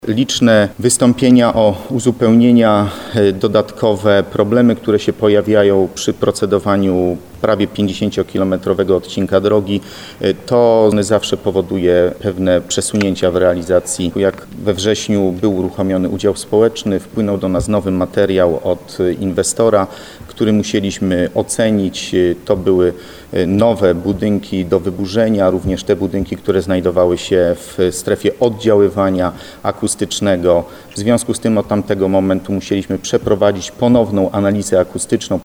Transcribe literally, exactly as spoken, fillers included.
Liczne wystąpienia o uzupełnienia, dodatkowe problemy, które się pojawiają przy procedowaniu prawie pięćdziesięciokilometrowego odcinka drogi, to zawsze powoduje pewne przesunięcia w realizacji. Jak we wrześniu był uruchomiony udział społeczny, wpłynął do nas nowy materiał od inwestora, który musieliśmy ocenić. To były nowe budynki do wyburzenia, również te budynki, które znajdowały się w strefie oddziaływania akustycznego. W związku z tym od tamtego momentu musieliśmy przeprowadzić ponowną analizę akustyczną.